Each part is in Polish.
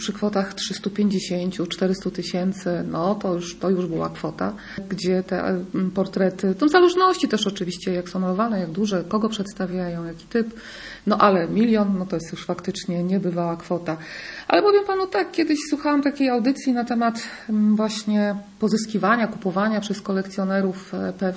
przy kwotach 350-400 tysięcy, no to już była kwota, gdzie te portrety, to w zależności też oczywiście jak są malowane, jak duże, kogo przedstawiają, jaki typ, no ale 1 milion, no to jest już faktycznie niebywała kwota. Ale powiem panu tak, kiedyś słuchałam takiej audycji na temat właśnie pozyskiwania, kupowania przez kolekcjonerów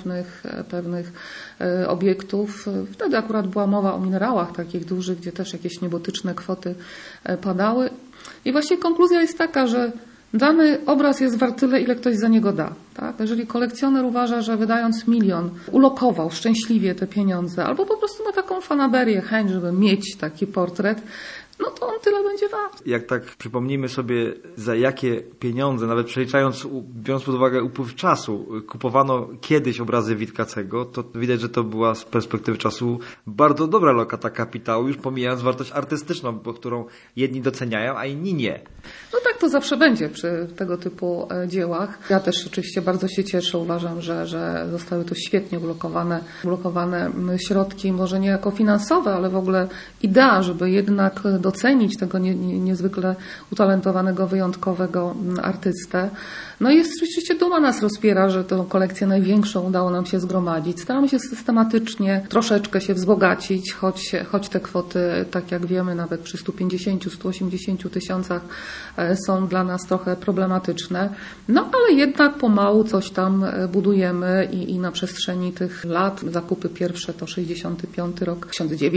pewnych obiektów. Wtedy akurat była mowa o minerałach takich dużych, gdzie też jakieś niebotyczne kwoty padały. I właśnie konkluzja jest taka, że dany obraz jest wart tyle, ile ktoś za niego da. Tak? Jeżeli kolekcjoner uważa, że wydając 1 milion ulokował szczęśliwie te pieniądze, albo po prostu ma taką fanaberię, chęć, żeby mieć taki portret, no to on tyle będzie wart. Jak tak przypomnijmy sobie, za jakie pieniądze, nawet przeliczając, biorąc pod uwagę upływ czasu, kupowano kiedyś obrazy Witkacego, to widać, że to była z perspektywy czasu bardzo dobra lokata kapitału, już pomijając wartość artystyczną, bo którą jedni doceniają, a inni nie. No tak to zawsze będzie przy tego typu dziełach. Ja też oczywiście bardzo się cieszę, uważam, że zostały to świetnie ulokowane środki, może nie jako finansowe, ale w ogóle idea, żeby jednak docenić tego niezwykle utalentowanego, wyjątkowego artystę. No i oczywiście duma nas rozpiera, że tę kolekcję największą udało nam się zgromadzić. Staramy się systematycznie troszeczkę się wzbogacić, choć te kwoty, tak jak wiemy, nawet przy 150-180 tysiącach są dla nas trochę problematyczne. No ale jednak pomału coś tam budujemy i na przestrzeni tych lat, zakupy pierwsze to 65 rok,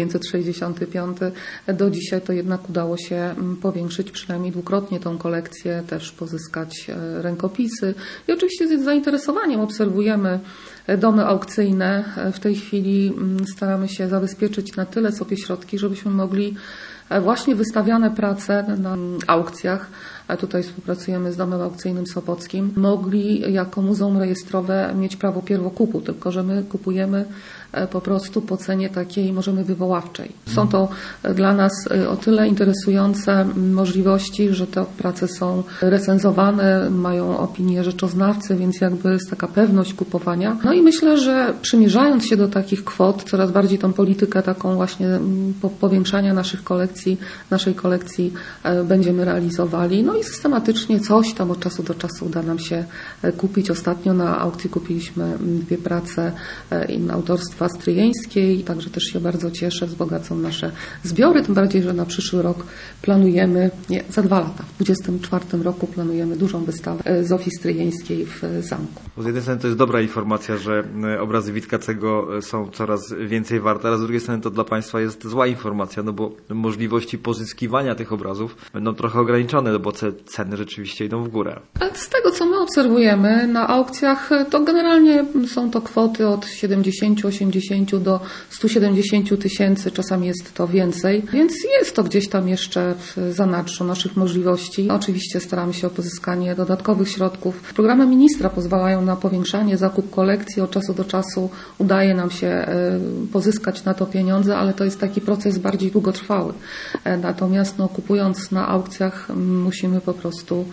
1965, do dzisiaj to jednak udało się powiększyć przynajmniej dwukrotnie tą kolekcję, też pozyskać rękopisy i oczywiście z zainteresowaniem obserwujemy domy aukcyjne. W tej chwili staramy się zabezpieczyć na tyle sobie środki, żebyśmy mogli właśnie wystawiane prace na aukcjach, a tutaj współpracujemy z Domem Aukcyjnym Sopockim, mogli jako muzeum rejestrowe mieć prawo pierwokupu, tylko że my kupujemy po prostu po cenie takiej, możemy wywoławczej. Są to dla nas o tyle interesujące możliwości, że te prace są recenzowane, mają opinię rzeczoznawcy, więc jakby jest taka pewność kupowania. No i myślę, że przymierzając się do takich kwot, coraz bardziej tą politykę taką właśnie powiększania naszej kolekcji będziemy realizowali. No i systematycznie coś tam od czasu do czasu uda nam się kupić. Ostatnio na aukcji kupiliśmy 2 prace autorstwa Stryjeńskiej, także też się bardzo cieszę, wzbogacą nasze zbiory, tym bardziej, że na przyszły rok planujemy, za 2 lata, w 2024 roku planujemy dużą wystawę Zofii Stryjeńskiej w zamku. Z jednej strony to jest dobra informacja, że obrazy Witkacego są coraz więcej warte, ale z drugiej strony to dla Państwa jest zła informacja, no bo możliwości pozyskiwania tych obrazów będą trochę ograniczone, bo ceny rzeczywiście idą w górę. Ale z tego, co my obserwujemy na aukcjach, to generalnie są to kwoty od 70-80 do 170 tysięcy, czasami jest to więcej, więc jest to gdzieś tam jeszcze w zanadrzu naszych możliwości. Oczywiście staramy się o pozyskanie dodatkowych środków. Programy ministra pozwalają na powiększanie, zakup kolekcji. Od czasu do czasu udaje nam się pozyskać na to pieniądze, ale to jest taki proces bardziej długotrwały. Natomiast kupując na aukcjach musimy po prostu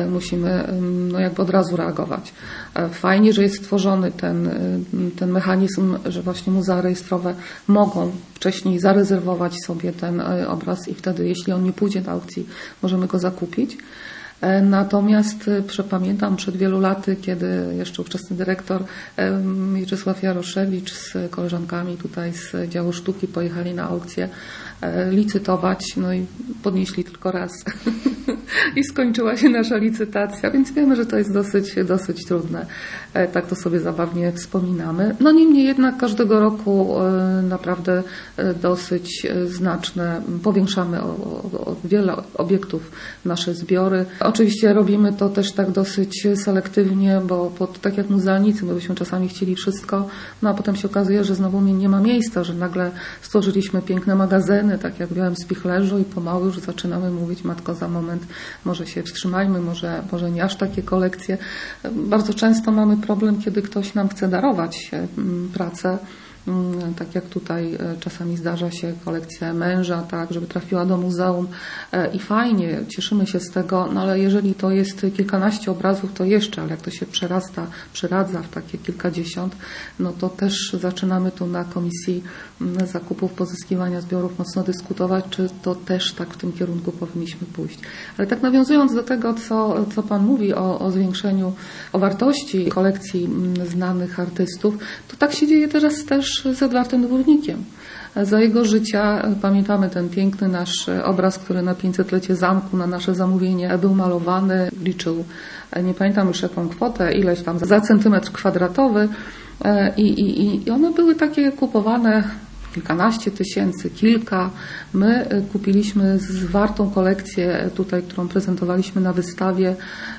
jakby od razu reagować. Fajnie, że jest stworzony ten mechanizm, że właśnie muzea rejestrowe mogą wcześniej zarezerwować sobie ten obraz i wtedy, jeśli on nie pójdzie do aukcji, możemy go zakupić. Natomiast pamiętam przed wielu laty, kiedy jeszcze ówczesny dyrektor Mieczysław Jaroszewicz z koleżankami tutaj z działu sztuki pojechali na aukcję licytować, no i podnieśli tylko raz i skończyła się nasza licytacja, więc wiemy, że to jest dosyć trudne. Tak to sobie zabawnie wspominamy. No niemniej jednak każdego roku naprawdę dosyć znaczne, powiększamy o wiele obiektów nasze zbiory. Oczywiście robimy to też tak dosyć selektywnie, bo tak jak muzealnicy, my byśmy czasami chcieli wszystko, no a potem się okazuje, że znowu nie ma miejsca, że nagle stworzyliśmy piękne magazyny, tak jak w Białym Spichlerzu i pomału już zaczynamy mówić, matko, za moment, może się wstrzymajmy, może nie aż takie kolekcje. Bardzo często mamy problem, kiedy ktoś nam chce darować pracę, tak jak tutaj czasami zdarza się kolekcja męża, tak, żeby trafiła do muzeum i fajnie, cieszymy się z tego, no ale jeżeli to jest kilkanaście obrazów, to jeszcze, ale jak to się przeradza w takie kilkadziesiąt, no to też zaczynamy tu na Komisji Zakupów, Pozyskiwania Zbiorów mocno dyskutować, czy to też tak w tym kierunku powinniśmy pójść. Ale tak nawiązując do tego, co Pan mówi o zwiększeniu, o wartości kolekcji znanych artystów, to tak się dzieje teraz też z Edwardem Dwórnikiem. Za jego życia pamiętamy ten piękny nasz obraz, który na 500-lecie zamku na nasze zamówienie był malowany, liczył, nie pamiętam już jaką kwotę, ileś tam za centymetr kwadratowy i one były takie kupowane kilkanaście tysięcy, kilka. My kupiliśmy zwartą kolekcję tutaj, którą prezentowaliśmy na wystawie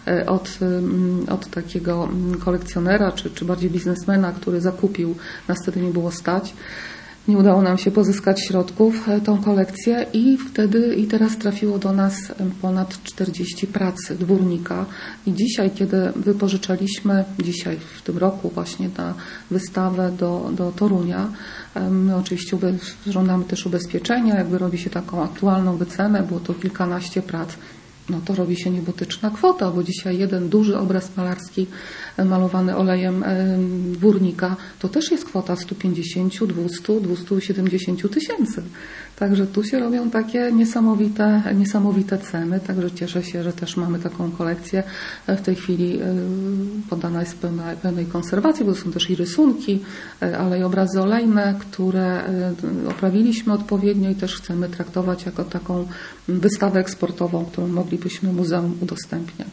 od takiego kolekcjonera, czy bardziej biznesmena, który zakupił, nas wtedy nie było stać. Nie udało nam się pozyskać środków, tą kolekcję i teraz trafiło do nas ponad 40 prac Dwórnika. I dzisiaj, kiedy wypożyczaliśmy, w tym roku właśnie na wystawę do Torunia, my oczywiście żądamy też ubezpieczenia, jakby robi się taką aktualną wycenę, było to kilkanaście prac. No to robi się niebotyczna kwota, bo dzisiaj jeden duży obraz malarski malowany olejem Dwórnika to też jest kwota 150, 200, 270 tysięcy. Także tu się robią takie niesamowite ceny, także cieszę się, że też mamy taką kolekcję. W tej chwili poddana jest pełnej konserwacji, bo to są też i rysunki, ale i obrazy olejne, które oprawiliśmy odpowiednio i też chcemy traktować jako taką wystawę eksportową, którą moglibyśmy muzeum udostępniać.